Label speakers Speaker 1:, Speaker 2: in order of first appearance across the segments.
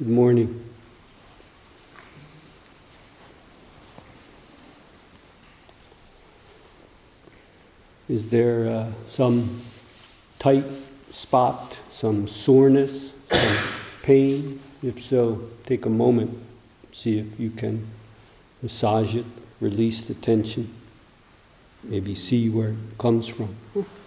Speaker 1: Good morning. Is there some tight spot, some soreness, some pain? If so, take a moment, see if you can massage it, release the tension, maybe see where it comes from.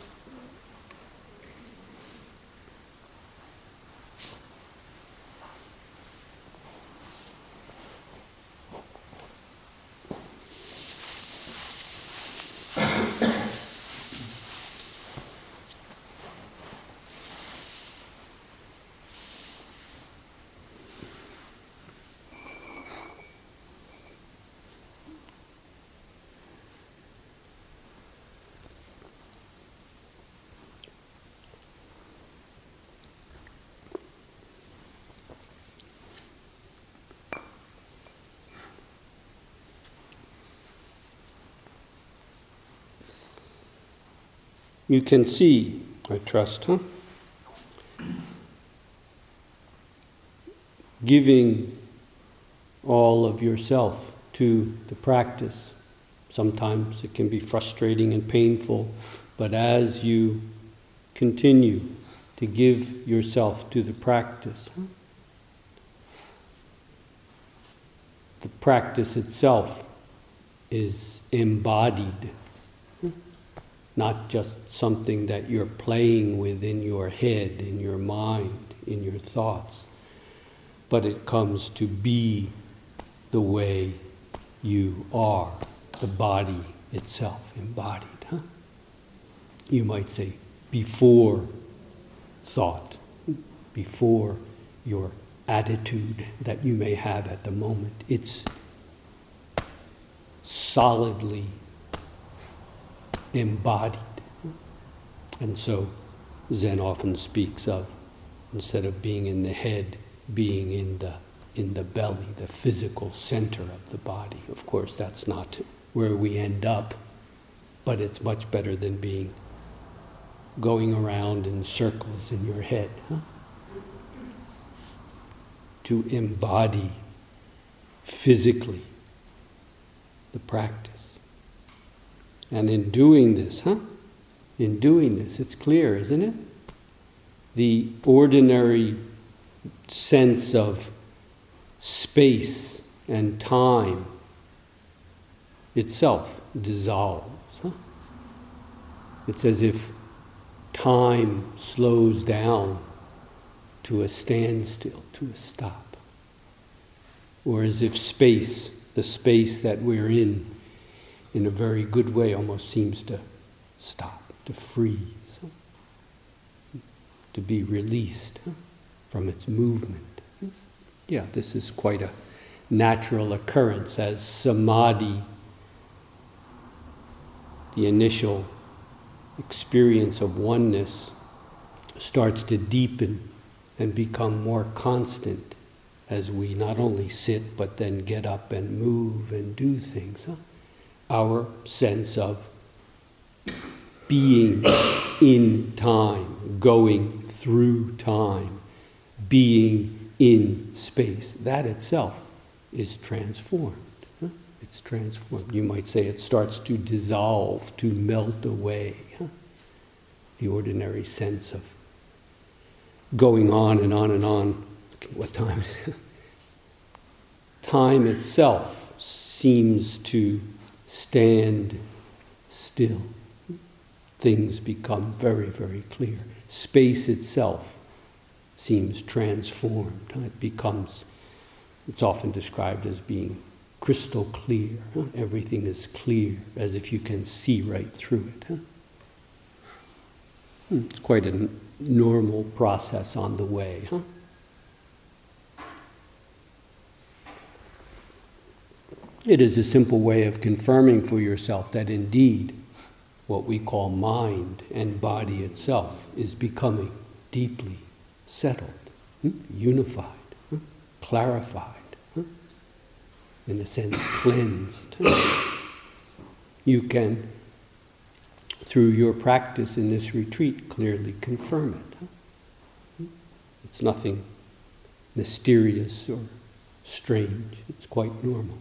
Speaker 1: You can see, I trust, giving all of yourself to the practice. Sometimes it can be frustrating and painful, but as you continue to give yourself to the practice itself is embodied. Not just something that you're playing with in your head, in your mind, in your thoughts, but it comes to be the way you are, the body itself, embodied. You might say, before thought, before your attitude that you may have at the moment. It's solidly embodied. And so Zen often speaks of, instead of being in the head, being in the belly, the physical center of the body. Of course, that's not where we end up, but it's much better than going around in circles in your head. To embody physically the practice. And in doing this, it's clear, isn't it? The ordinary sense of space and time itself dissolves. It's as if time slows down to a standstill, to a stop. Or as if space, the space that we're in a very good way, almost seems to stop, to freeze, to be released from its movement. Yeah, this is quite a natural occurrence as samadhi, the initial experience of oneness, starts to deepen and become more constant as we not only sit but then get up and move and do things. Our sense of being in time, going through time, being in space, that itself is transformed. It's transformed. You might say it starts to dissolve, to melt away. The ordinary sense of going on and on and on. What time is it? Time itself seems to stand still. Things become very, very clear. Space itself seems transformed. It's often described as being crystal clear. Everything is clear, as if you can see right through it. It's quite a normal process on the way. It is a simple way of confirming for yourself that indeed what we call mind and body itself is becoming deeply settled, unified, clarified, in a sense cleansed. You can, through your practice in this retreat, clearly confirm it. It's nothing mysterious or strange. It's quite normal.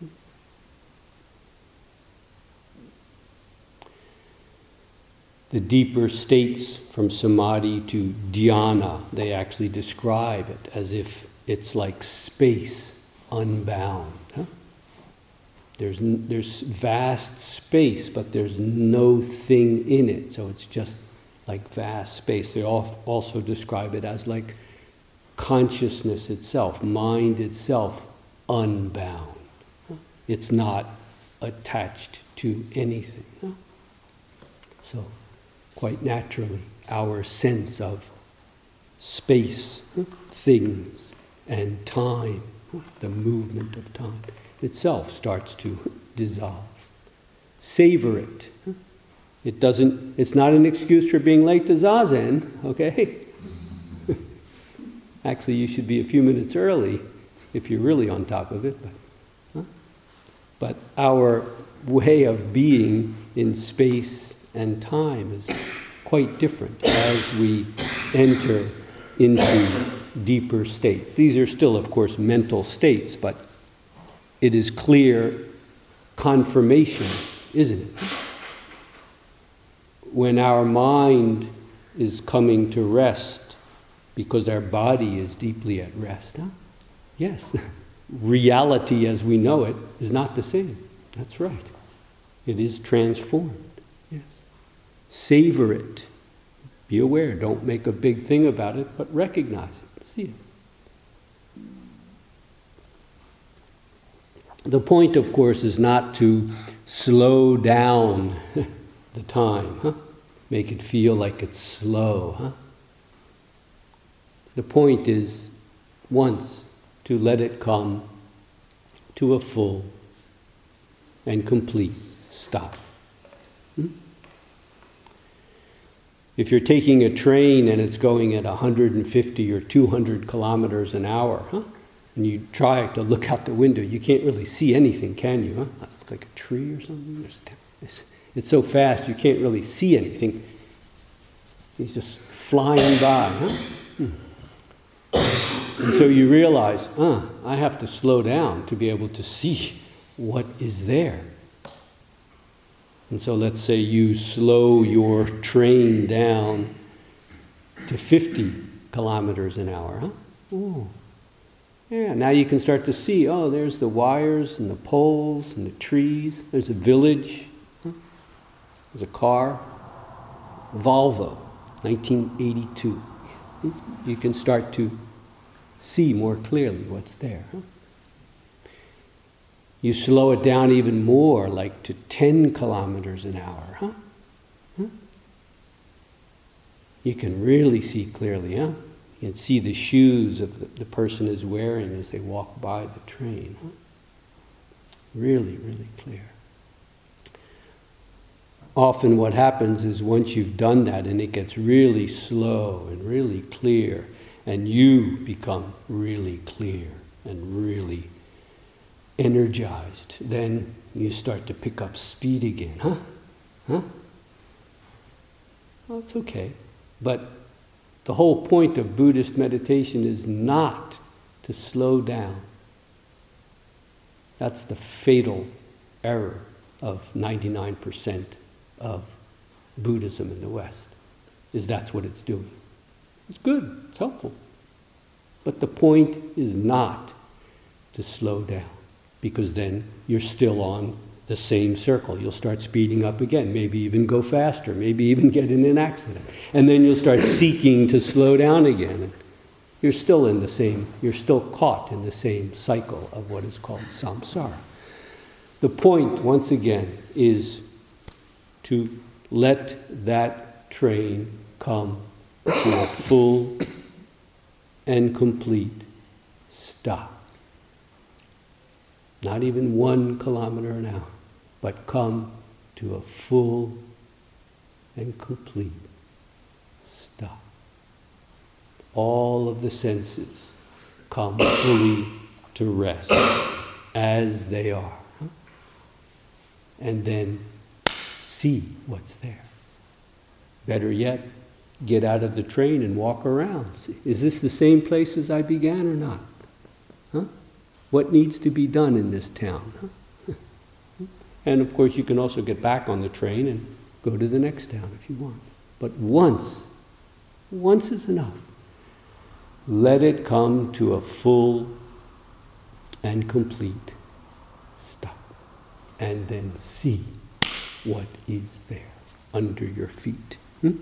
Speaker 1: The deeper states from samadhi to dhyana, they actually describe it as if it's like space unbound. Huh? There's vast space, but there's no thing in it, so it's just like vast space. They also describe it as like consciousness itself, mind itself, unbound. Huh? It's not attached to anything. Huh? So, quite naturally, our sense of space, things, and time, the movement of time itself starts to dissolve. Savor it. It's not an excuse for being late to Zazen, okay? Actually, you should be a few minutes early if you're really on top of it. But our way of being in space and time is quite different as we enter into deeper states. These are still, of course, mental states, but it is clear confirmation, isn't it? When our mind is coming to rest because our body is deeply at rest, huh? Yes, reality as we know it is not the same. That's right. It is transformed. Yes. Savor it. Be aware. Don't make a big thing about it, but recognize it. See it. The point, of course, is not to slow down the time, huh? Make it feel like it's slow, huh? The point is, once, to let it come to a full and complete stop. If you're taking a train and it's going at 150 or 200 kilometers an hour, huh? And you try to look out the window, you can't really see anything, can you? Huh? It's like a tree or something. It's so fast you can't really see anything. It's just flying by. Huh? And so you realize, I have to slow down to be able to see what is there. And so let's say you slow your train down to 50 kilometers an hour. Huh? Ooh. Yeah, now you can start to see, there's the wires and the poles and the trees. There's a village. Huh? There's a car. Volvo, 1982. You can start to see more clearly what's there. Huh? You slow it down even more, like to 10 kilometers an hour. Huh? Huh? You can really see clearly, huh? You can see the shoes of the person is wearing as they walk by the train. Huh? Really, really clear. Often what happens is once you've done that and it gets really slow and really clear, and you become really clear and really energized, then you start to pick up speed again. Huh? Huh? Well, it's okay. But the whole point of Buddhist meditation is not to slow down. That's the fatal error of 99% of Buddhism in the West, is that's what it's doing. It's good, it's helpful. But the point is not to slow down, because then you're still on the same circle. You'll start speeding up again, maybe even go faster, maybe even get in an accident. And then you'll start seeking to slow down again. And you're still caught in the same cycle of what is called samsara. The point, once again, is to let that train come to a full and complete stop. Not even 1 kilometer an hour, but come to a full and complete stop. All of the senses come fully to rest as they are. Huh? And then see what's there. Better yet, Get out of the train and walk around. See, is this the same place as I began or not? Huh? What needs to be done in this town? Huh? And of course you can also get back on the train and go to the next town if you want. But once is enough. Let it come to a full and complete stop. And then see what is there under your feet.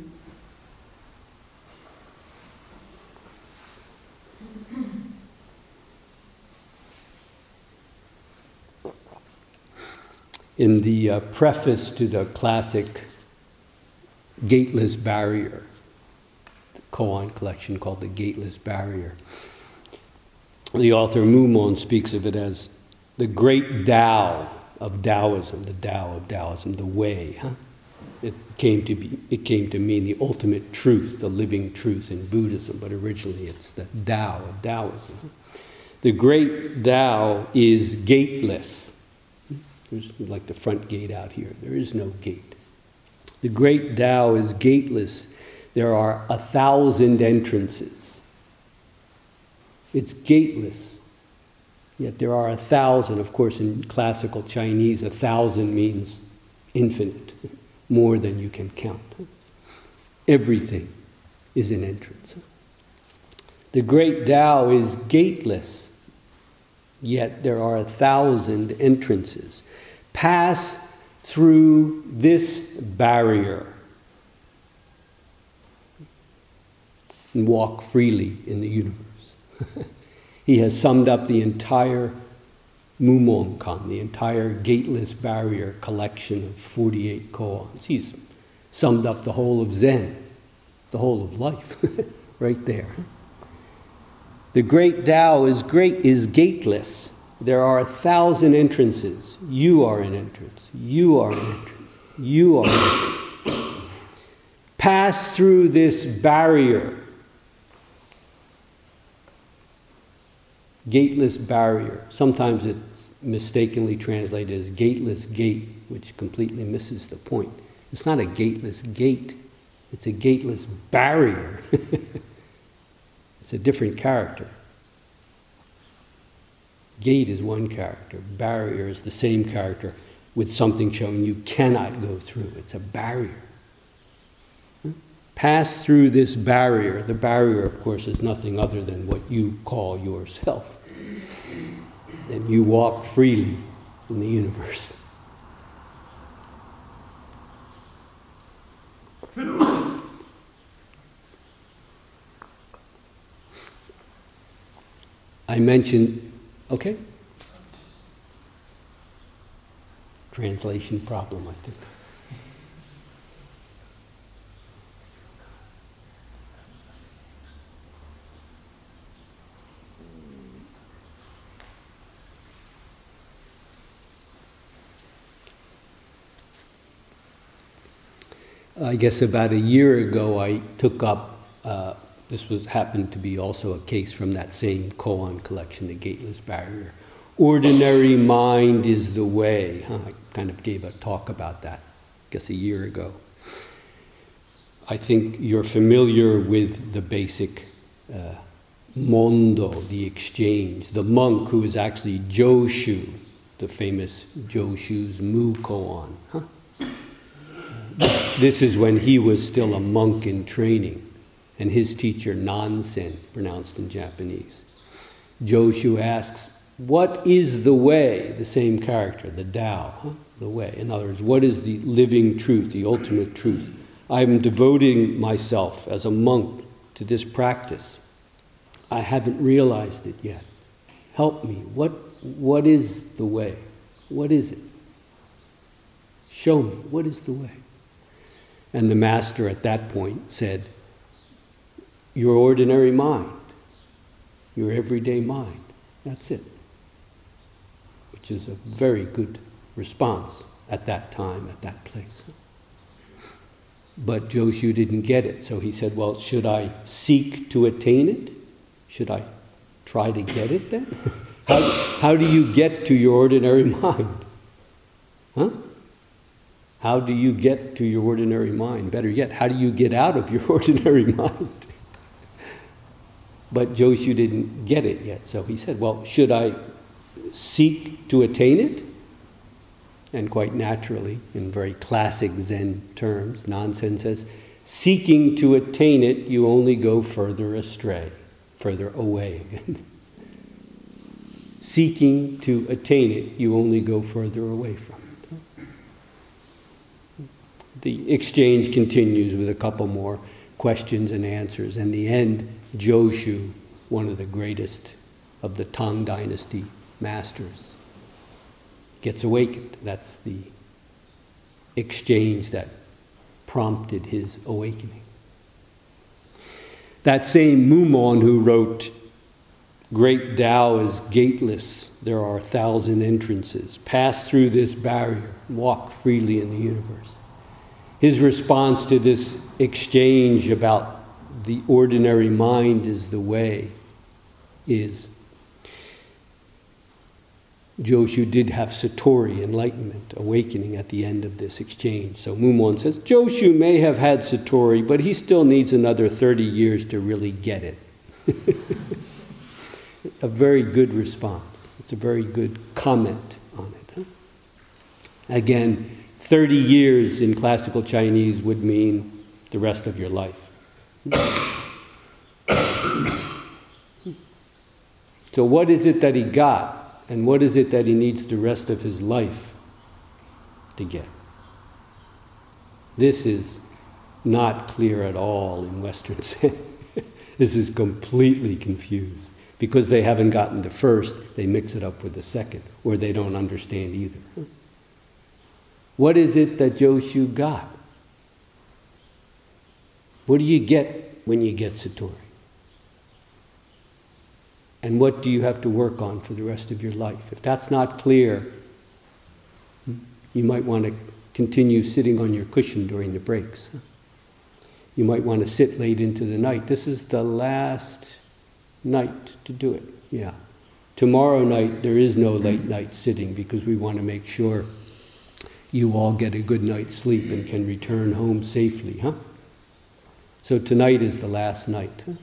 Speaker 1: In the preface to the classic Gateless Barrier, the koan collection called The Gateless Barrier, the author Mu Mon speaks of it as the great Tao of Taoism, the Tao of Taoism, the way. Huh? It came to mean the ultimate truth, the living truth in Buddhism, but originally it's the Tao of Taoism. The great Tao is gateless. There's like the front gate out here. There is no gate. The great Tao is gateless. There are 1,000 entrances. It's gateless. Yet there are 1,000. Of course, in classical Chinese, 1,000 means infinite, more than you can count. Everything is an entrance. The great Tao is gateless. Yet there are 1,000 entrances. Pass through this barrier and walk freely in the universe. He has summed up the entire Mumonkan, the entire Gateless Barrier collection of 48 koans. He's summed up the whole of Zen, the whole of life, right there. The great Tao is gateless. There are 1,000 entrances. You are an entrance. You are an entrance. You are an entrance. Pass through this barrier. Gateless barrier. Sometimes it's mistakenly translated as gateless gate, which completely misses the point. It's not a gateless gate. It's a gateless barrier. It's a different character. Gate is one character. Barrier is the same character with something showing you cannot go through. It's a barrier. Pass through this barrier. The barrier, of course, is nothing other than what you call yourself. And you walk freely in the universe. I mentioned, okay? Translation problem, I think. I guess about a year ago I took up, happened to be also a case from that same koan collection, The Gateless Barrier. Ordinary mind is the way. I kind of gave a talk about that, I guess a year ago. I think you're familiar with the basic mondo, the exchange. The monk who is actually Joshu, the famous Joshu's Mu koan. This is when he was still a monk in training, and his teacher Nansen, pronounced in Japanese. Joshu asks, what is the way? The same character, the Tao, the way. In other words, what is the living truth, the ultimate truth? I'm devoting myself as a monk to this practice. I haven't realized it yet. Help me. What is the way? What is it? Show me. What is the way? And the master at that point said, your ordinary mind, your everyday mind. That's it. Which is a very good response at that time, at that place. But Joshu didn't get it, so he said, well, should I seek to attain it? Should I try to get it then? How do you get to your ordinary mind? Huh? How do you get to your ordinary mind? Better yet, how do you get out of your ordinary mind? But Joshu didn't get it yet, so he said, well, should I seek to attain it? And quite naturally, in very classic Zen terms, Nansen says, seeking to attain it, you only go further astray, further away again. Seeking to attain it, you only go further away from it. The exchange continues with a couple more questions and answers. In the end, Joshu, one of the greatest of the Tang Dynasty masters, gets awakened. That's the exchange that prompted his awakening. That same Mumon who wrote, "Great Tao is gateless, there are 1,000 entrances. Pass through this barrier, walk freely in the universe." His response to this exchange about the ordinary mind is the way is, Joshu did have Satori, enlightenment, awakening at the end of this exchange. So Mumon says, Joshu may have had Satori, but he still needs another 30 years to really get it. A very good response. It's a very good comment on it. Huh? Again, 30 years in classical Chinese would mean the rest of your life. So what is it that he got? And what is it that he needs the rest of his life to get? This is not clear at all in Western Zen. This is completely confused. Because they haven't gotten the first, they mix it up with the second, or they don't understand either. What is it that Joshu got? What do you get when you get Satori? And what do you have to work on for the rest of your life? If that's not clear, you might want to continue sitting on your cushion during the breaks. You might want to sit late into the night. This is the last night to do it. Yeah. Tomorrow night, there is no late night sitting because we want to make sure you all get a good night's sleep and can return home safely, huh? So tonight is the last night. Huh?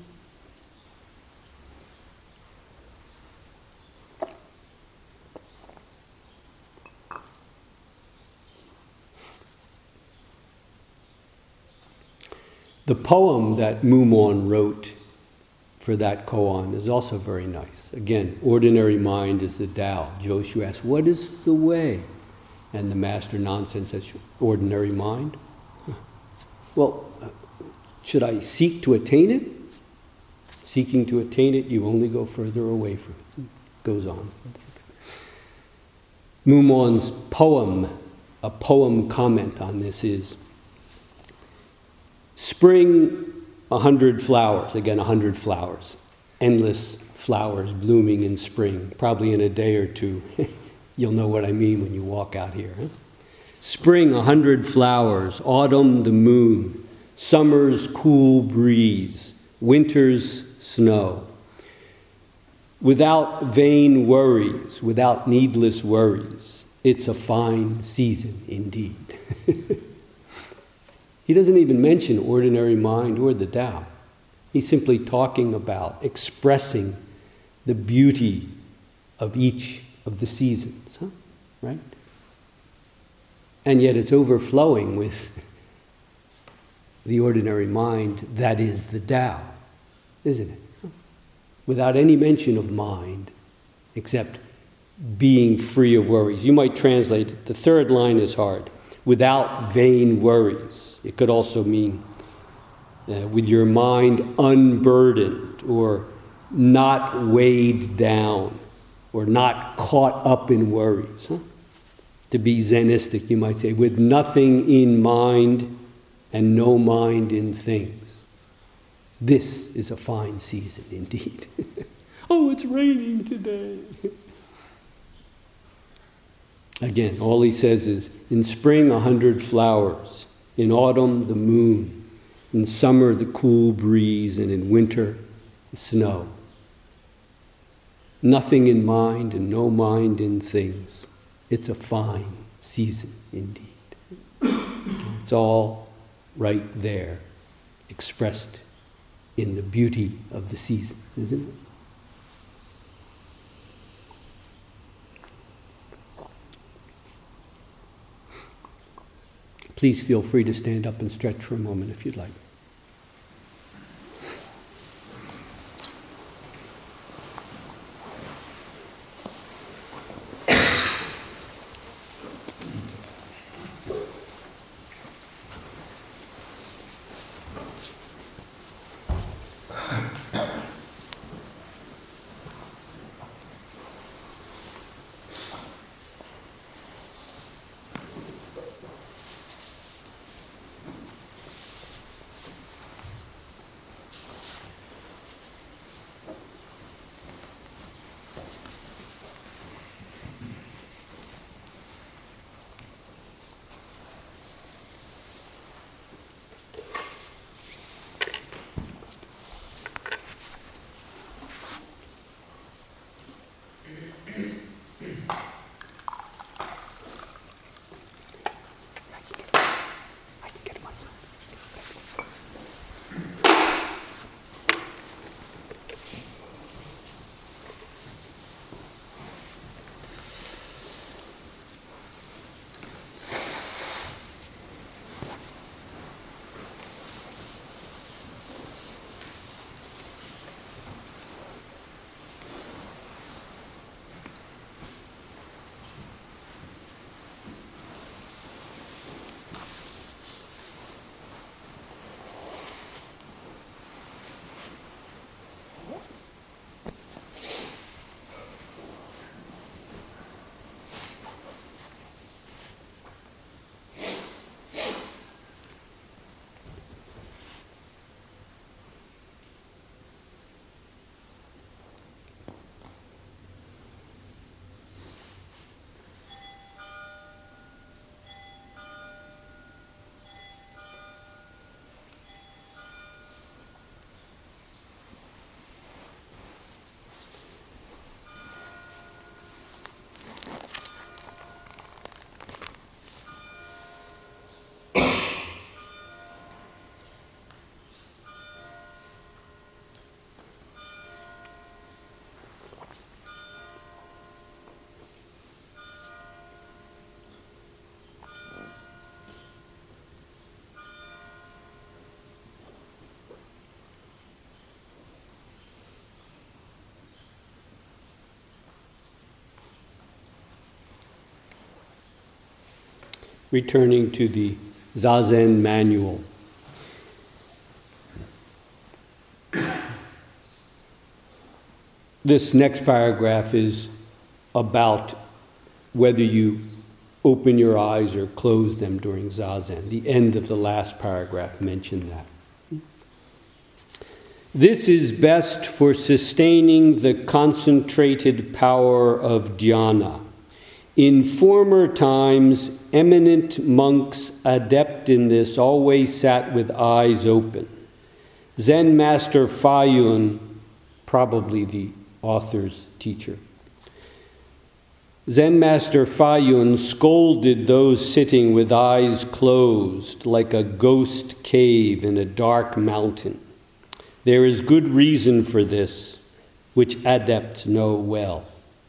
Speaker 1: The poem that Mumon wrote for that koan is also very nice. Again, ordinary mind is the Tao. Joshu asks, what is the way? And the master Nansen says, ordinary mind? Well, should I seek to attain it? Seeking to attain it, you only go further away from it. Goes on. Mumon's poem, a poem comment on this is, spring, 100 flowers, again 100 flowers, endless flowers blooming in spring. Probably in a day or two, you'll know what I mean when you walk out here. Huh? Spring, 100 flowers, autumn, the moon, summer's cool breeze, winter's snow. Without vain worries, without needless worries, it's a fine season indeed. He doesn't even mention ordinary mind or the Tao. He's simply talking about expressing the beauty of each of the seasons, huh? Right? And yet it's overflowing with the ordinary mind that is the Tao, isn't it? Huh? Without any mention of mind, except being free of worries. You might translate it, the third line is hard. Without vain worries. It could also mean with your mind unburdened or not weighed down or not caught up in worries. Huh? To be Zenistic, you might say, with nothing in mind and no mind in things. This is a fine season indeed. Oh, it's raining today. Again, all he says is, in spring, 100 flowers. In autumn, the moon. In summer, the cool breeze. And in winter, the snow. Nothing in mind and no mind in things. It's a fine season indeed. It's all right there, expressed in the beauty of the seasons, isn't it? Please feel free to stand up and stretch for a moment if you'd like. Returning to the Zazen manual. This next paragraph is about whether you open your eyes or close them during Zazen. The end of the last paragraph mentioned that. This is best for sustaining the concentrated power of dhyana. In former times, eminent monks adept in this always sat with eyes open. Zen master Fa Yun, probably the author's teacher, Zen master Fa Yun scolded those sitting with eyes closed like a ghost cave in a dark mountain. There is good reason for this, which adepts know well.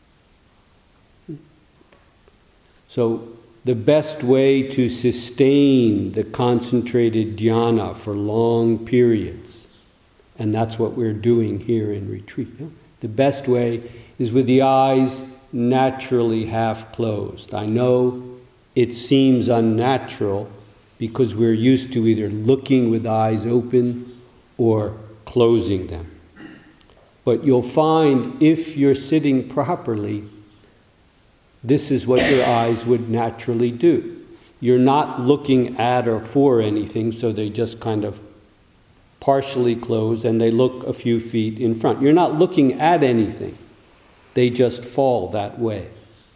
Speaker 1: So the best way to sustain the concentrated dhyana for long periods, and that's what we're doing here in retreat, the best way is with the eyes naturally half closed. I know it seems unnatural because we're used to either looking with eyes open or closing them. But you'll find if you're sitting properly, this is what your eyes would naturally do. You're not looking at or for anything, so they just kind of partially close and they look a few feet in front. You're not looking at anything. They just fall that way.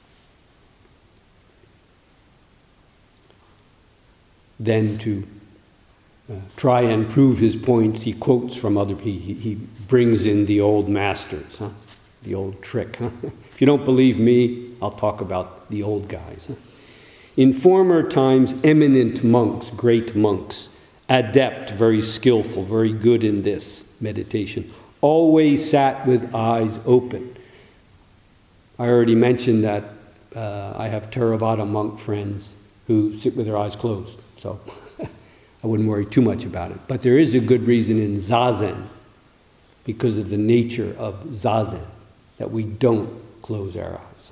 Speaker 1: Then to try and prove his points, he quotes from other people. He brings in the old masters, the old trick. If you don't believe me, I'll talk about the old guys. In former times, eminent monks, great monks, adept, very skillful, very good in this meditation, always sat with eyes open. I already mentioned that I have Theravada monk friends who sit with their eyes closed, so I wouldn't worry too much about it. But there is a good reason in Zazen, because of the nature of Zazen, that we don't close our eyes.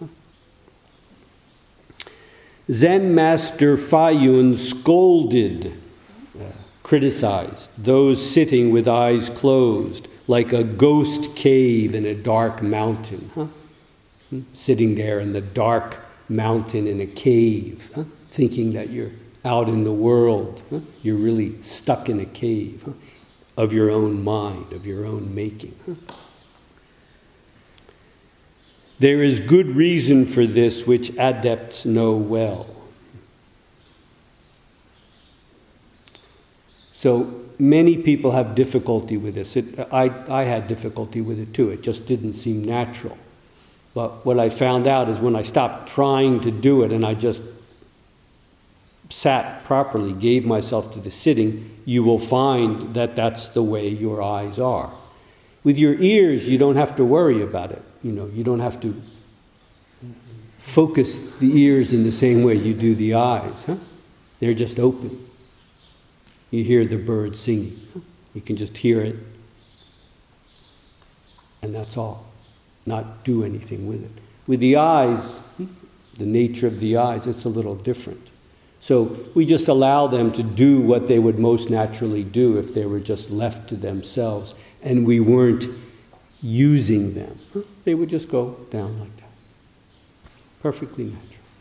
Speaker 1: Zen Master Fayun scolded, criticized those sitting with eyes closed, like a ghost cave in a dark mountain. Sitting there in the dark mountain in a cave, thinking that you're out in the world. You're really stuck in a cave of your own mind, of your own making. There is good reason for this, which adepts know well. So many people have difficulty with this. I had difficulty with it too. It just didn't seem natural. But what I found out is when I stopped trying to do it and I just sat properly, gave myself to the sitting, you will find that that's the way your eyes are. With your ears, you don't have to worry about it. You don't have to focus the ears in the same way you do the eyes. They're just open. You hear the bird singing. You can just hear it. And that's all. Not do anything with it. With the eyes, the nature of the eyes, it's a little different. So we just allow them to do what they would most naturally do if they were just left to themselves and we weren't using them. They would just go down like that. Perfectly natural.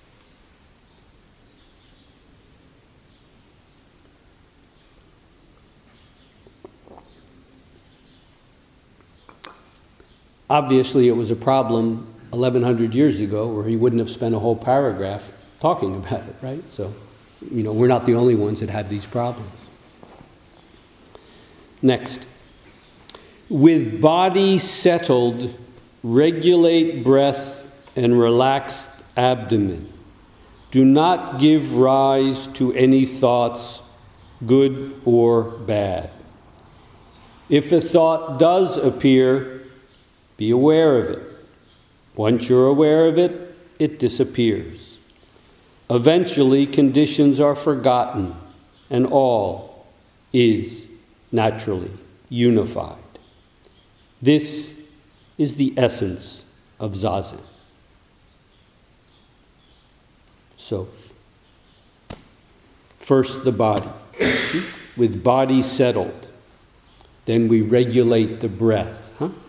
Speaker 1: Obviously, it was a problem 1,100 years ago where he wouldn't have spent a whole paragraph talking about it, right? So, we're not the only ones that have these problems. Next. With body settled, regulate breath and relaxed abdomen. Do not give rise to any thoughts, good or bad. If a thought does appear, be aware of it. Once you're aware of it, it disappears. Eventually, conditions are forgotten, and all is naturally unified. This is the essence of Zazen. So, first the body. With body settled, then we regulate the breath.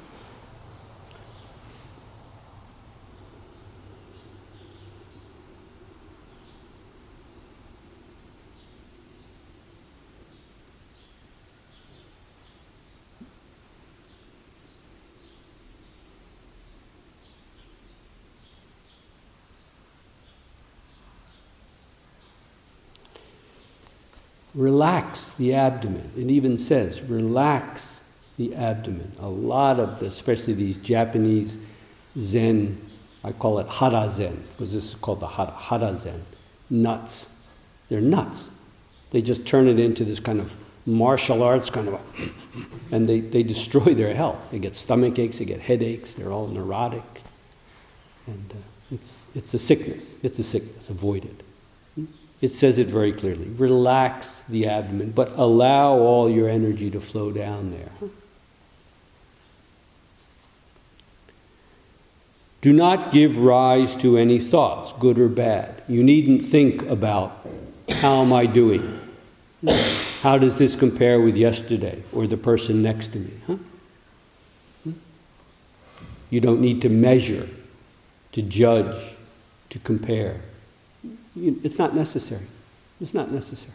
Speaker 1: Relax the abdomen. It even says, relax the abdomen. A lot of especially these Japanese Zen, I call it Hara Zen, because this is called the Hara Zen. Nuts. They're nuts. They just turn it into this kind of martial arts and they destroy their health. They get stomach aches, they get headaches, they're all neurotic. And it's a sickness. It's a sickness. Avoid it. It says it very clearly. Relax the abdomen, but allow all your energy to flow down there. Do not give rise to any thoughts, good or bad. You needn't think about, how am I doing? How does this compare with yesterday or the person next to me? You don't need to measure, to judge, to compare. It's not necessary. It's not necessary.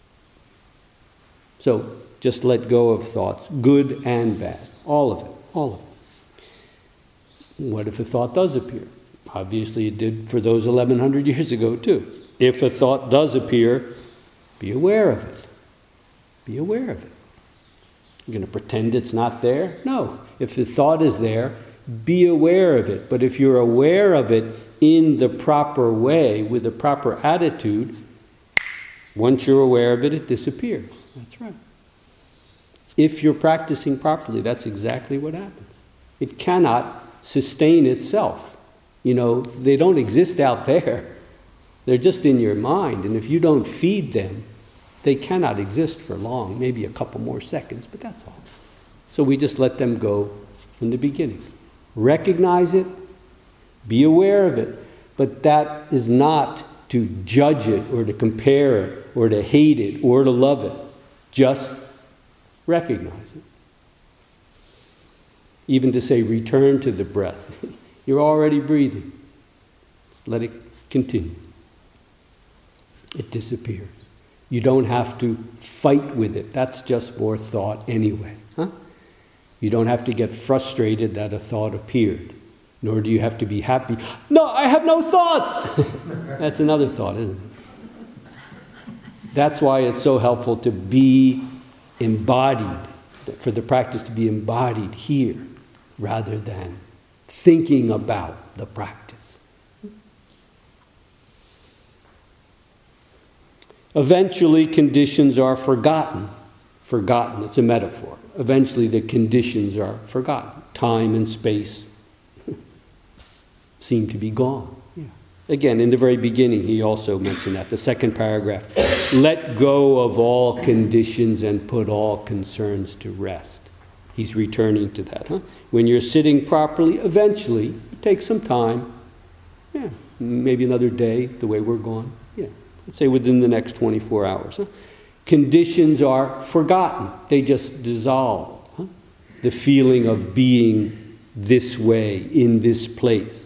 Speaker 1: So just let go of thoughts, good and bad. All of it. All of it. What if a thought does appear? Obviously it did for those 1,100 years ago too. If a thought does appear, be aware of it. Be aware of it. You're going to pretend it's not there? No. If the thought is there, be aware of it. But if you're aware of it, in the proper way, with the proper attitude, once you're aware of it, it disappears. That's right. If you're practicing properly, that's exactly what happens. It cannot sustain itself. They don't exist out there. They're just in your mind, and if you don't feed them, they cannot exist for long, maybe a couple more seconds, but that's all. So we just let them go from the beginning. Recognize it, be aware of it, but that is not to judge it or to compare it or to hate it or to love it. Just recognize it. Even to say, return to the breath. You're already breathing. Let it continue. It disappears. You don't have to fight with it. That's just more thought anyway. You don't have to get frustrated that a thought appeared. Nor do you have to be happy. No, I have no thoughts! That's another thought, isn't it? That's why it's so helpful to be embodied, for the practice to be embodied here, rather than thinking about the practice. Eventually, conditions are forgotten. Forgotten, it's a metaphor. Eventually, the conditions are forgotten. Time and space seem to be gone. Yeah. Again, in the very beginning, he also mentioned that. The second paragraph, let go of all conditions and put all concerns to rest. He's returning to that. When you're sitting properly, eventually, it takes some time. Yeah, maybe another day, the way we're going. Yeah, let's say within the next 24 hours. Conditions are forgotten. They just dissolve. The feeling of being this way, in this place.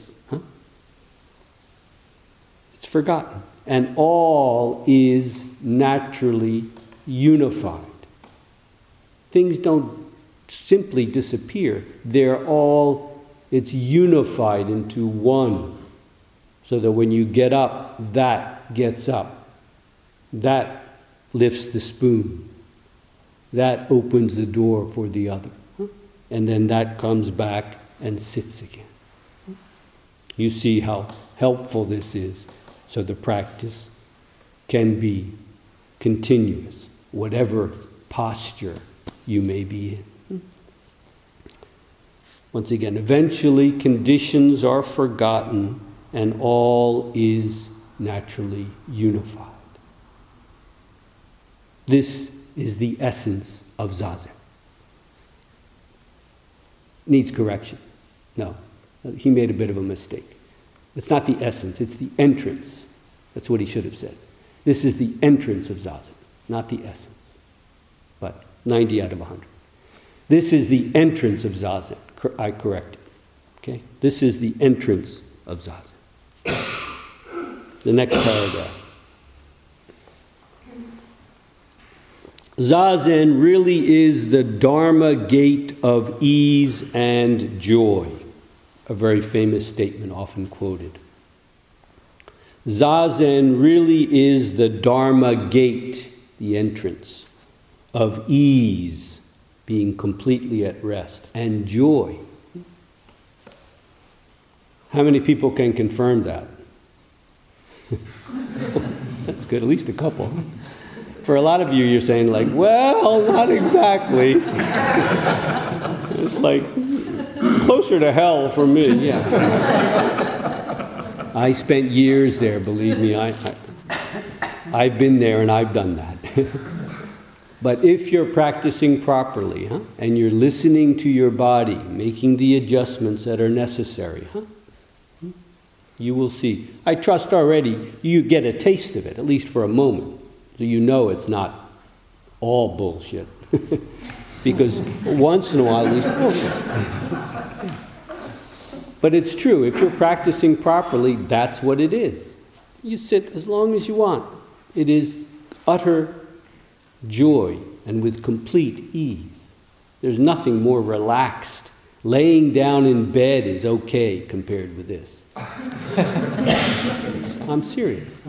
Speaker 1: It's forgotten. And all is naturally unified. Things don't simply disappear. It's unified into one. So that when you get up, that gets up. That lifts the spoon. That opens the door for the other. And then that comes back and sits again. You see how helpful this is, so the practice can be continuous, whatever posture you may be in. Once again, eventually conditions are forgotten and all is naturally unified. This is the essence of Zazen. Needs correction. No, he made a bit of a mistake. It's not the essence, it's the entrance. That's what he should have said. This is the entrance of Zazen, not the essence. But 90 out of 100. This is the entrance of Zazen. I corrected. Okay? This is the entrance of Zazen. The next paragraph. Zazen really is the Dharma gate of ease and joy. A very famous statement often quoted. Zazen really is the Dharma gate, the entrance, of ease, being completely at rest, and joy. How many people can confirm that? That's good, at least a couple. For a lot of you, you're saying like, well, not exactly. It's like closer to hell for me, yeah. I spent years there, believe me. I've been there and I've done that. But if you're practicing properly, and you're listening to your body, making the adjustments that are necessary, you will see. I trust already you get a taste of it, at least for a moment. So you know it's not all bullshit. Because once in a while, at least... But it's true, if you're practicing properly, that's what it is. You sit as long as you want. It is utter joy and with complete ease. There's nothing more relaxed. Laying down in bed is okay compared with this. I'm serious.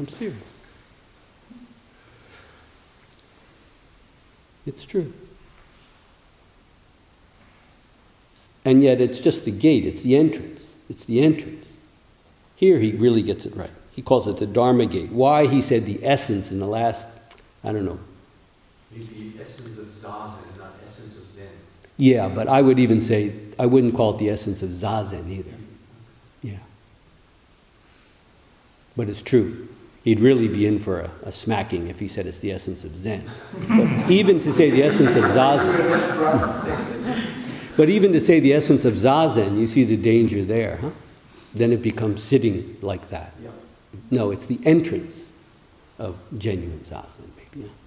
Speaker 1: It's true. And yet it's just the gate, it's the entrance. Here he really gets it right. He calls it the Dharma gate. Why? He said the essence in the last, I don't know.
Speaker 2: Maybe essence of Zazen, not essence of Zen.
Speaker 1: Yeah, but I would even say, I wouldn't call it the essence of Zazen either. Yeah. But it's true. He'd really be in for a smacking if he said it's the essence of Zen. But even to say the essence of Zazen, but even to say the essence of Zazen, you see the danger there, huh? Then it becomes sitting like that.
Speaker 2: Yeah.
Speaker 1: No, it's the entrance of genuine Zazen, maybe. Yeah.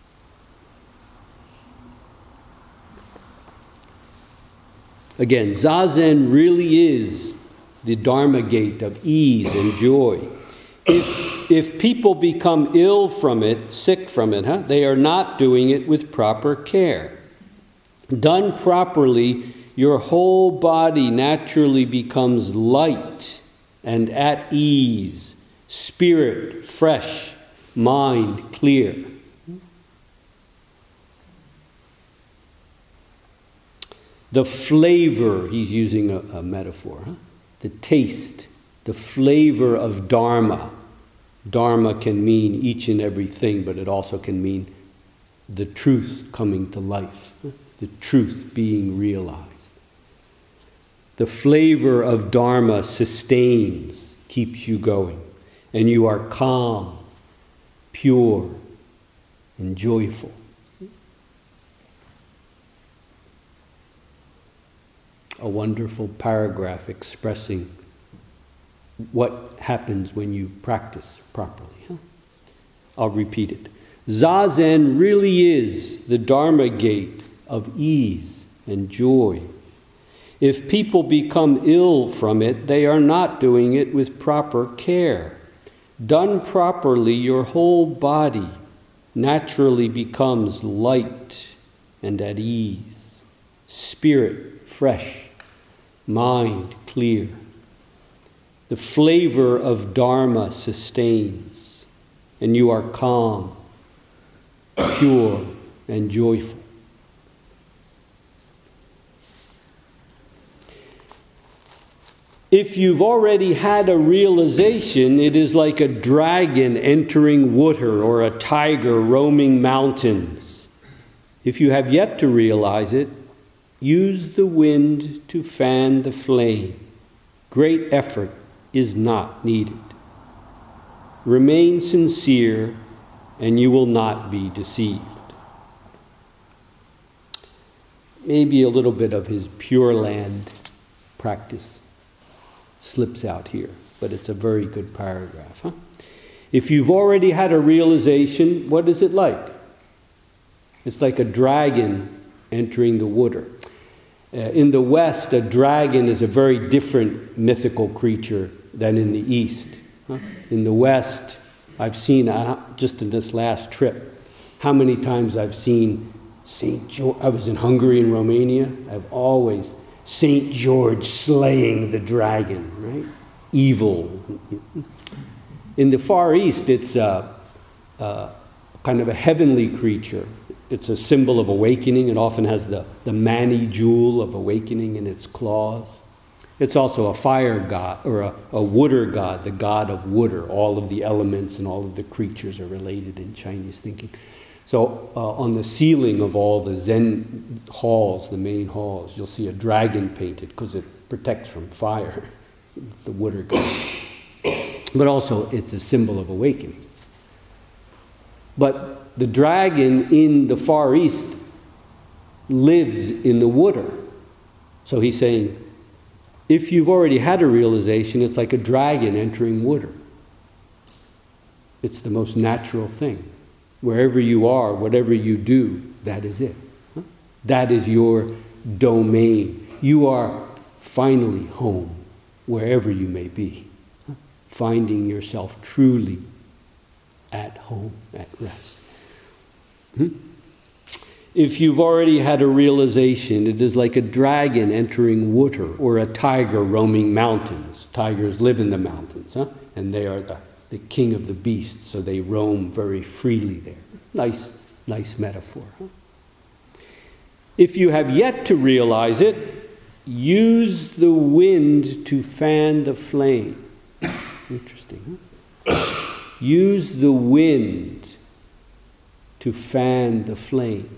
Speaker 1: Again, Zazen really is the Dharma gate of ease and joy. If people become ill from it, sick from it, they are not doing it with proper care. Done properly, your whole body naturally becomes light and at ease, spirit fresh, mind clear. The flavor, he's using a metaphor, the taste, the flavor of Dharma. Dharma can mean each and everything, but it also can mean the truth coming to life, the truth being realized. The flavor of Dharma sustains, keeps you going, and you are calm, pure, and joyful. A wonderful paragraph expressing what happens when you practice properly. I'll repeat it. Zazen really is the Dharma gate of ease and joy. If people become ill from it, they are not doing it with proper care. Done properly, your whole body naturally becomes light and at ease, spirit fresh, mind clear. The flavor of Dharma sustains, and you are calm, pure, and joyful. If you've already had a realization, it is like a dragon entering water or a tiger roaming mountains. If you have yet to realize it, use the wind to fan the flame. Great effort is not needed. Remain sincere, and you will not be deceived. Maybe a little bit of his Pure Land practice slips out here, but it's a very good paragraph. If you've already had a realization, what is it like? It's like a dragon entering the water. In the West, a dragon is a very different mythical creature than in the East. In the West, I've seen, just in this last trip, how many times I've seen St. George. I was in Hungary and Romania. I've always St. George slaying the dragon, right? Evil. In the Far East, it's kind of a heavenly creature. It's a symbol of awakening. It often has the Mani jewel of awakening in its claws. It's also a fire god, or a water god, the god of water. All of the elements and all of the creatures are related in Chinese thinking. So on the ceiling of all the Zen halls, the main halls, you'll see a dragon painted because it protects from fire. It's the water god. But also it's a symbol of awakening. But the dragon in the Far East lives in the water. So he's saying, if you've already had a realization, it's like a dragon entering water. It's the most natural thing. Wherever you are, whatever you do, that is it. That is your domain. You are finally home, wherever you may be. Finding yourself truly at home, at rest. If you've already had a realization, it is like a dragon entering water or a tiger roaming mountains. Tigers live in the mountains, and they are the king of the beasts, so they roam very freely there. Nice metaphor. If you have yet to realize it, use the wind to fan the flame. Interesting, huh? Use the wind to fan the flame.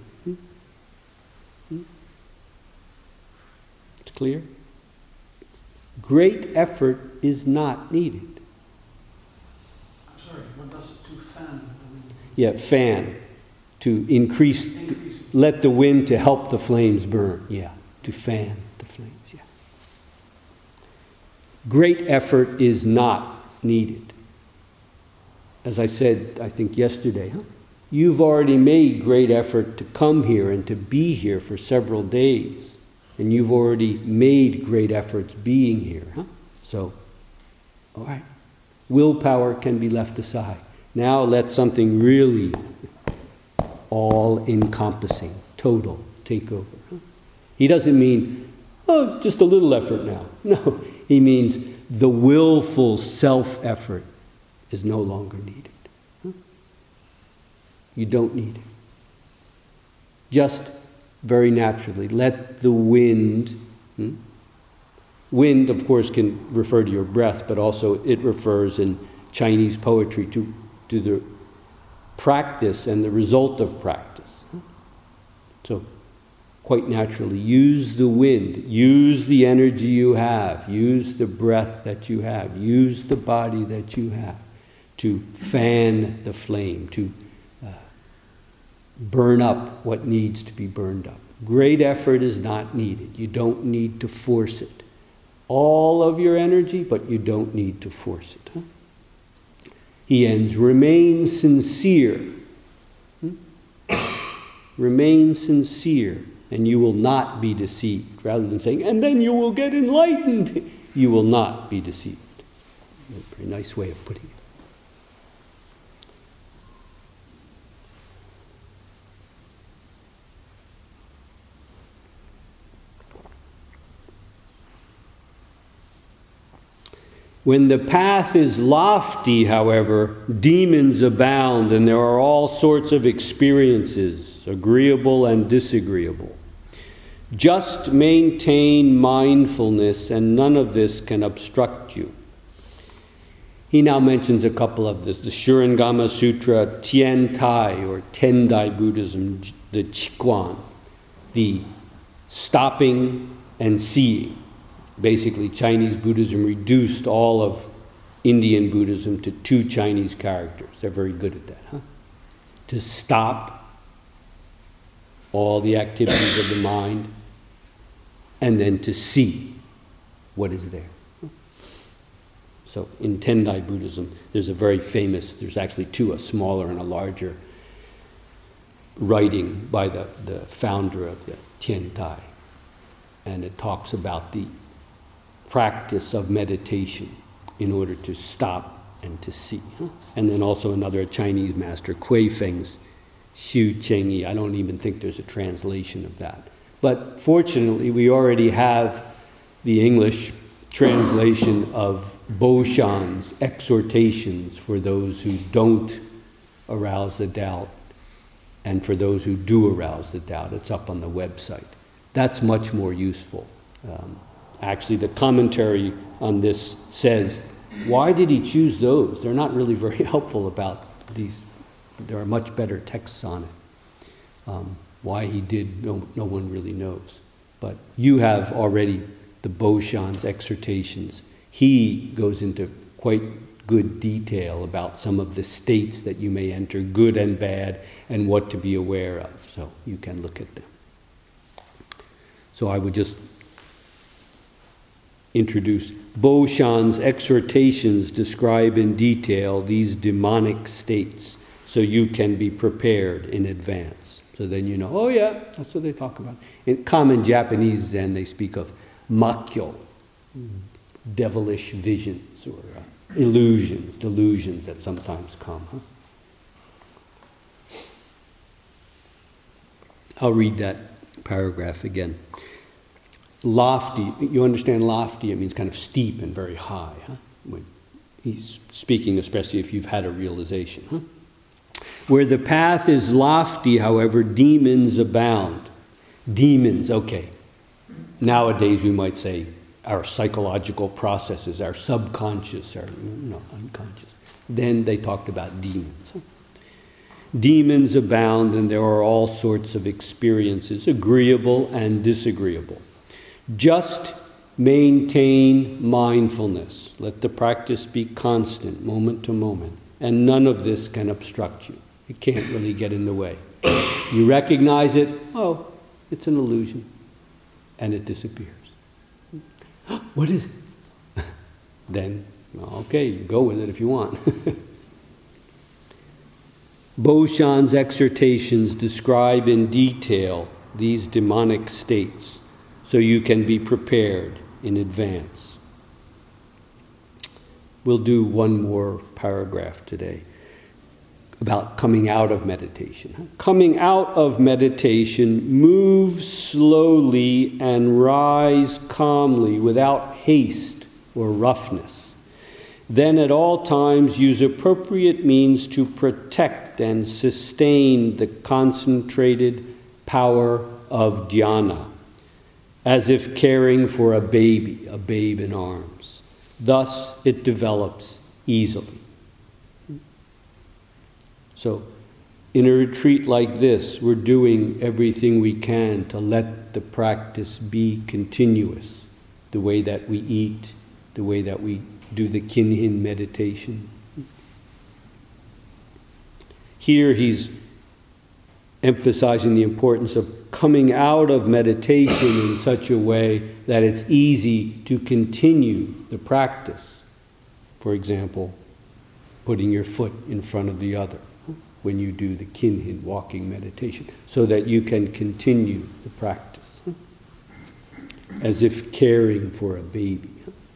Speaker 1: It's clear? Great effort is not needed.
Speaker 3: I'm sorry, what does it to fan the wind?
Speaker 1: Yeah, fan. To increase, let the wind to help the flames burn. Yeah, to fan the flames, yeah. Great effort is not needed. As I said, I think yesterday, you've already made great effort to come here and to be here for several days. And you've already made great efforts being here. So, all right. Willpower can be left aside. Now let something really all-encompassing, total, take over. He doesn't mean, oh, just a little effort now. No, he means the willful self-effort is no longer needed. You don't need it. Just very naturally, let the wind, wind of course can refer to your breath, but also it refers in Chinese poetry to the practice and the result of practice. So, quite naturally, use the wind, use the energy you have, use the breath that you have, use the body that you have to fan the flame, to burn up what needs to be burned up. Great effort is not needed. You don't need to force it. All of your energy, but you don't need to force it. He ends, remain sincere. Remain sincere, and you will not be deceived. Rather than saying, and then you will get enlightened, you will not be deceived. A very nice way of putting it. When the path is lofty, however, demons abound, and there are all sorts of experiences, agreeable and disagreeable. Just maintain mindfulness, and none of this can obstruct you. He now mentions a couple of this, the Shurangama Sutra, Tian Tai, or Tendai Buddhism, the Qigong, the stopping and seeing. Basically, Chinese Buddhism reduced all of Indian Buddhism to 2 Chinese characters. They're very good at that, To stop all the activities of the mind, and then to see what is there. So in Tendai Buddhism, there's a very famous, there's actually 2, a smaller and a larger, writing by the founder of the Tian Tai. And it talks about the practice of meditation in order to stop and to see. And then also another Chinese master, Kui Feng's Xu Chengyi. I don't even think there's a translation of that. But fortunately, we already have the English translation of Bo Shan's exhortations for those who don't arouse the doubt and for those who do arouse the doubt. It's up on the website. That's much more useful. Actually, the commentary on this says, why did he choose those? They're not really very helpful about these. There are much better texts on it. Why he did, no one really knows. But you have already the Bo Shan's exhortations. He goes into quite good detail about some of the states that you may enter, good and bad, and what to be aware of. So you can look at them. So I would just introduce Bo Shan's exhortations describe in detail these demonic states so you can be prepared in advance. So then you know, oh yeah, that's what they talk about. In common Japanese Zen, they speak of makyo, devilish visions or illusions, delusions that sometimes come. I'll read that paragraph again. Lofty, you understand lofty, it means kind of steep and very high. When he's speaking especially if you've had a realization. Where the path is lofty, however, demons abound. Demons, okay. Nowadays we might say our psychological processes, our subconscious, our unconscious. Then they talked about demons. Demons abound, and there are all sorts of experiences, agreeable and disagreeable. Just maintain mindfulness. Let the practice be constant, moment to moment. And none of this can obstruct you. It can't really get in the way. You recognize it, oh, it's an illusion. And it disappears. What is it? Then, okay, you go with it if you want. Boshan's exhortations describe in detail these demonic states so you can be prepared in advance. We'll do one more paragraph today about coming out of meditation. Coming out of meditation, move slowly and rise calmly without haste or roughness. Then at all times use appropriate means to protect and sustain the concentrated power of dhyana, as if caring for a babe in arms. Thus it develops easily. So, in a retreat like this, we're doing everything we can to let the practice be continuous. The way that we eat, the way that we do the kinhin meditation. Here he's emphasizing the importance of coming out of meditation in such a way that it's easy to continue the practice. For example, putting your foot in front of the other when you do the kinhin walking meditation, so that you can continue the practice, as if caring for a baby.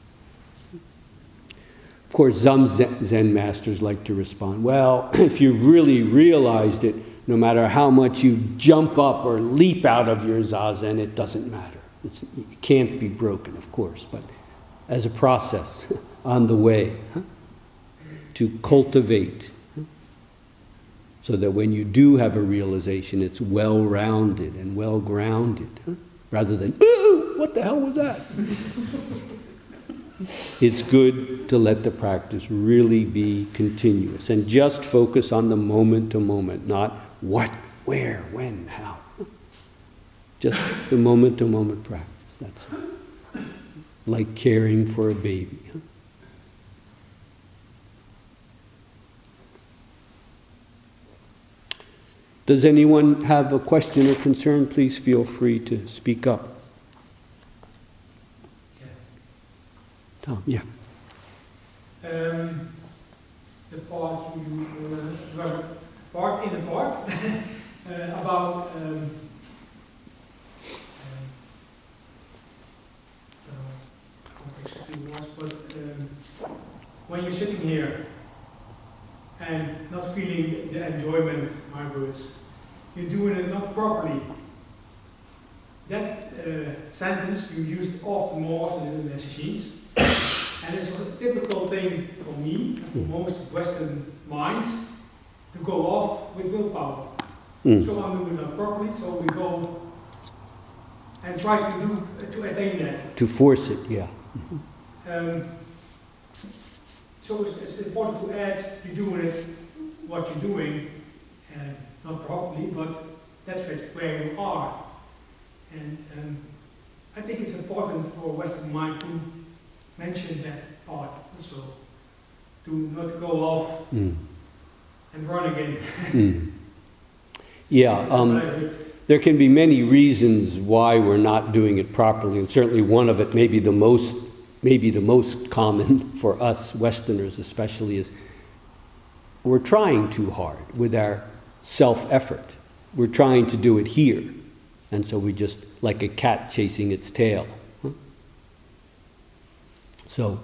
Speaker 1: Of course, some Zen masters like to respond, well, if you've really realized it, no matter how much you jump up or leap out of your zazen, it doesn't matter. It can't be broken, of course, but as a process on the way to cultivate, so that when you do have a realization, it's well-rounded and well-grounded, rather than, ooh, what the hell was that? It's good to let the practice really be continuous and just focus on the moment to moment, not what, where, when, how. Just the moment to moment practice, that's it. Like caring for a baby. Does anyone have a question or concern? Please feel free to speak up. Tom, yeah.
Speaker 4: The part you were part in the part about when you're sitting here and not feeling the enjoyment, my words, you're doing it not properly. That sentence you used often more in the sessions, and it's a typical thing for me, for most Western minds, to go off with willpower. So I'm doing it properly, so we go and try to attain that.
Speaker 1: To force it, yeah.
Speaker 4: So it's important to add, you're doing it, what you're doing, not properly, but that's where you are. And I think it's important for Western mind to mention that part also, to not go off and run again.
Speaker 1: Yeah, there can be many reasons why we're not doing it properly, and certainly one of it, maybe the most common for us Westerners especially, is we're trying too hard with our self-effort. We're trying to do it here, and so we just, like a cat chasing its tail. So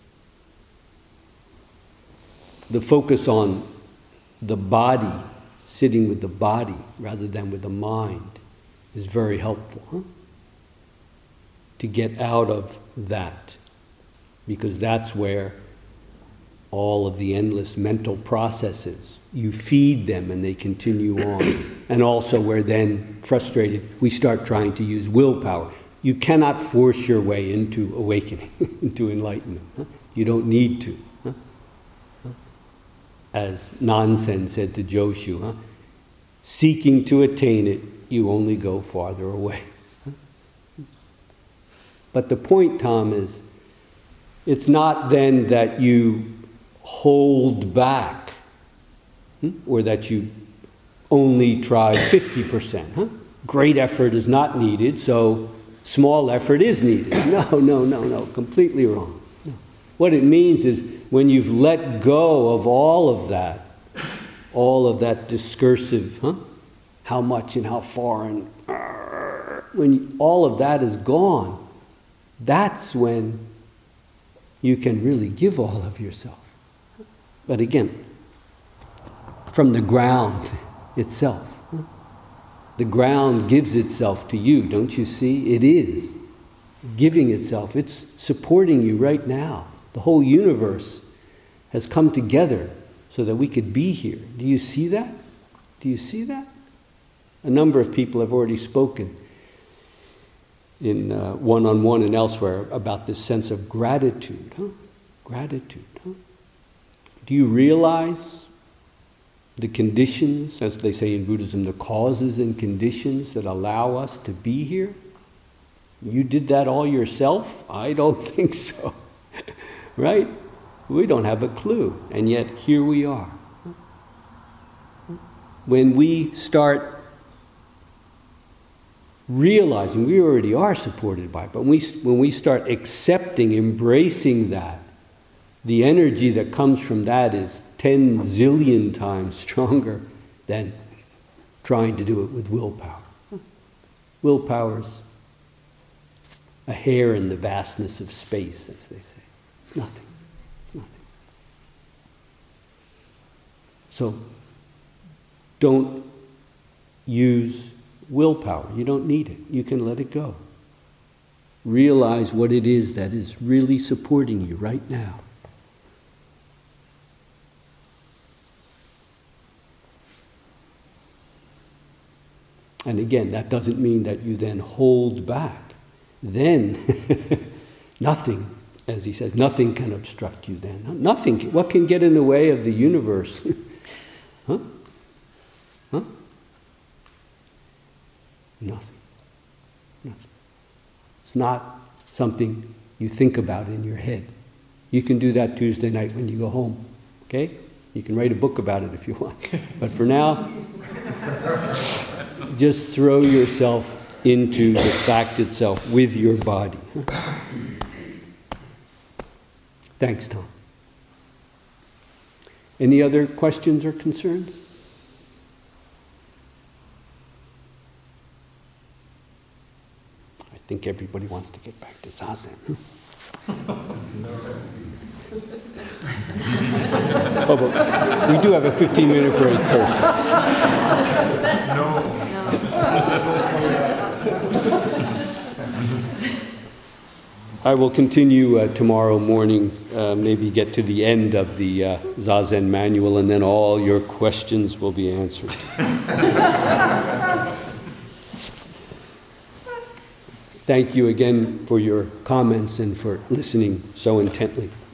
Speaker 1: the focus on the body, sitting with the body rather than with the mind, is very helpful to get out of that, because that's where all of the endless mental processes, you feed them and they continue on. And also where then, frustrated, we start trying to use willpower. You cannot force your way into awakening, into enlightenment. You don't need to. As Nansen said to Joshu, seeking to attain it, you only go farther away. But the point, Tom, is it's not then that you hold back or that you only try 50%. Great effort is not needed, so small effort is needed. No, completely wrong. No. What it means is when you've let go of all of that discursive, how much and how far, and when all of that is gone, that's when you can really give all of yourself. But again, from the ground itself. The ground gives itself to you, don't you see? It is giving itself. It's supporting you right now. The whole universe has come together so that we could be here. Do you see that? Do you see that? A number of people have already spoken in one-on-one and elsewhere about this sense of gratitude. Gratitude. Do you realize the conditions, as they say in Buddhism, the causes and conditions that allow us to be here? You did that all yourself? I don't think so. Right? We don't have a clue, and yet here we are. When we start realizing we already are supported by it, but when we start accepting, embracing that, the energy that comes from that is 10 zillion times stronger than trying to do it with willpower. Willpower's a hair in the vastness of space, as they say. It's nothing. It's nothing. So, don't use willpower. You don't need it. You can let it go. Realize what it is that is really supporting you right now. And again, that doesn't mean that you then hold back. Then, nothing, as he says, nothing can obstruct you then. Nothing. What can get in the way of the universe? Nothing. Nothing. It's not something you think about in your head. You can do that Tuesday night when you go home. Okay? You can write a book about it if you want. But for now, just throw yourself into the fact itself with your body. Thanks, Tom. Any other questions or concerns? I think everybody wants to get back to Zazen. Oh, but we do have a 15-minute break first. I will continue tomorrow morning, maybe get to the end of the Zazen manual, and then all your questions will be answered. Thank you again for your comments and for listening so intently.